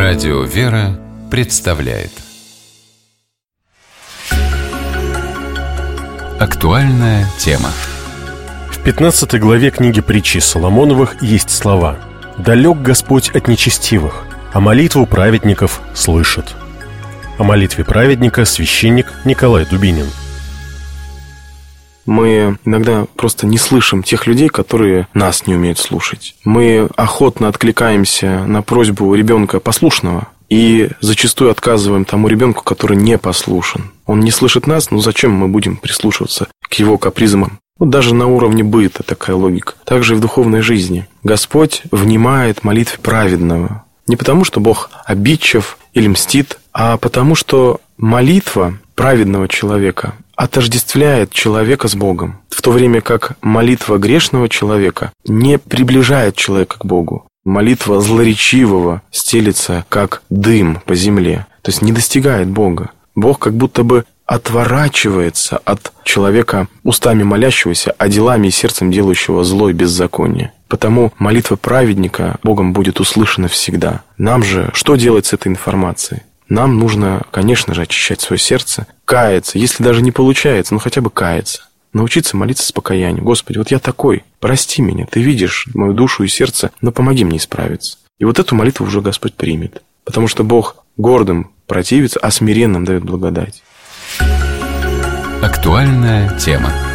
Радио «Вера» представляет актуальная тема. В 15 главе книги притчи Соломоновых есть слова: «Далек Господь от нечестивых, а молитву праведников слышит». О молитве праведника священник Николай Дубинин. Мы иногда просто не слышим тех людей, которые нас не умеют слушать. Мы охотно откликаемся на просьбу ребенка послушного и зачастую отказываем тому ребенку, который не послушен. Он не слышит нас, но зачем мы будем прислушиваться к его капризам? Вот даже на уровне быта такая логика. Также и в духовной жизни. Господь внимает молитве праведного. Не потому, что Бог обидчив или мстит, а потому, что молитва праведного человека отождествляет человека с Богом, в то время как молитва грешного человека не приближает человека к Богу. Молитва злоречивого стелится, как дым по земле, то есть не достигает Бога. Бог как будто бы отворачивается от человека устами молящегося, а делами и сердцем делающего зло и беззаконие. Потому молитва праведника Богом будет услышана всегда. Нам же что делать с этой информацией? Нам нужно, конечно же, очищать свое сердце, каяться, если даже не получается, но хотя бы каяться. Научиться молиться с покаянием. Господи, вот я такой, прости меня, Ты видишь мою душу и сердце, но помоги мне исправиться. И вот эту молитву уже Господь примет. Потому что Бог гордым противится, а смиренным дает благодать. Актуальная тема.